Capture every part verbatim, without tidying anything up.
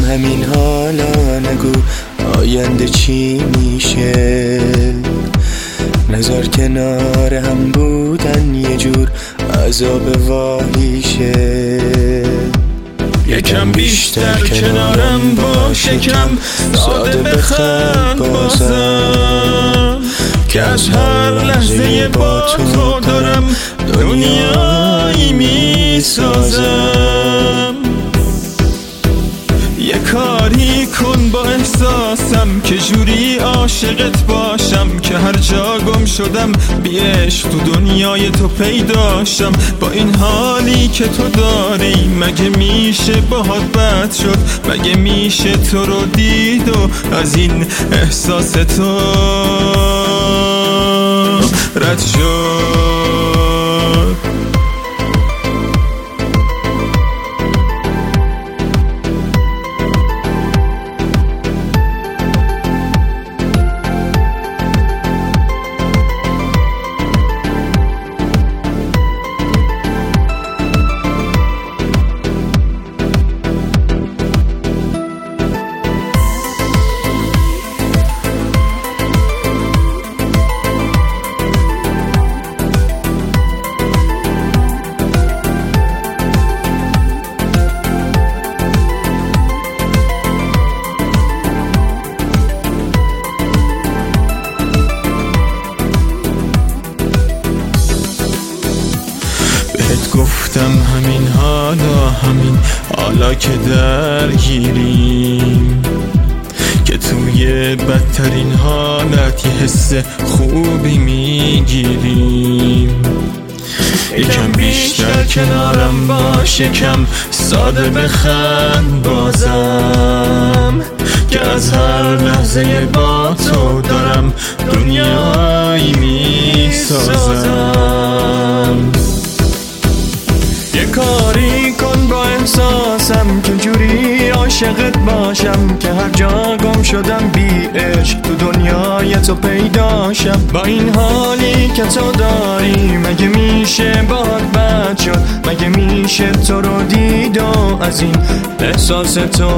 همین حالا نگو آینده چی میشه. نظر کنار هم بودن یه جور عذاب واهیشه. یکم بیشتر کنارم باش، یکم ساده بخند بازم، که از هر لحظه با تو دارم دنیایی میسازم. یه کاری کن با احساسم که جوری عاشقت باشم، که هر جا گم شدم بی عشق تو دنیای تو پیداشم. با این حالی که تو داری مگه میشه باهات بد شد؟ مگه میشه تو رو دید و از این احساس تو رد شد؟ گفتم همین حالا، همین حالا که درگیریم، که توی بدترین حالت یه حس خوبی میگیریم. یکم بیشتر کنارم باش، یکم ساده بخند بازم، که از هر لحظه با تو دارم دنیایی میسازم. یه کاری کن با احساسم که جوری عاشقت باشم، که هر جا گم شدم بی عشق تو دنیای تو پیداشم. با این حالی که تو داری مگه میشه باهات بد شد؟ مگه میشه تو رو دید و از این احساس تو؟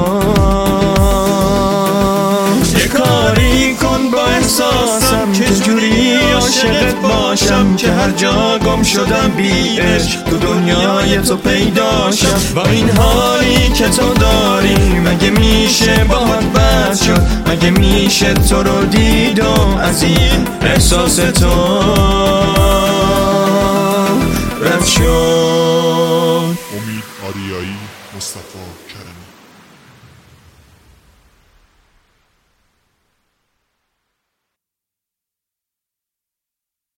یه کاری کن با احساسم که جوری عاشقت باشم، که هر جا گم شدم بی عشق تو دنیای تو پیداشم. با این حالی که تو داری مگه میشه باهات بد شد؟ مگه میشه تو رو دید و از این احساس تو رد شد؟ امید آریایی، مصطفی کرمی.